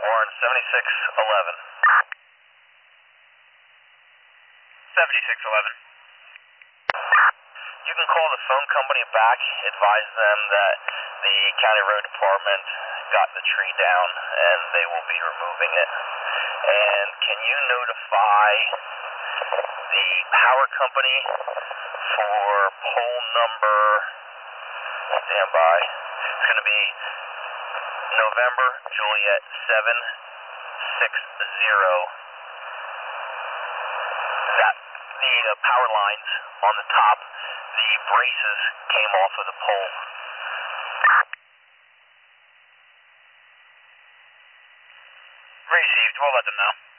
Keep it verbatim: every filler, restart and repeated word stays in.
Warren, seventy-six eleven. seventy-six eleven. You can call the phone company back, advise them that the county road department got the tree down and they will be removing it. And can you notify the power company for pole number, stand by, it's going to be November Juliet seven six zero. That the uh, power lines on the top, the braces came off of the pole. Received, we'll let them know.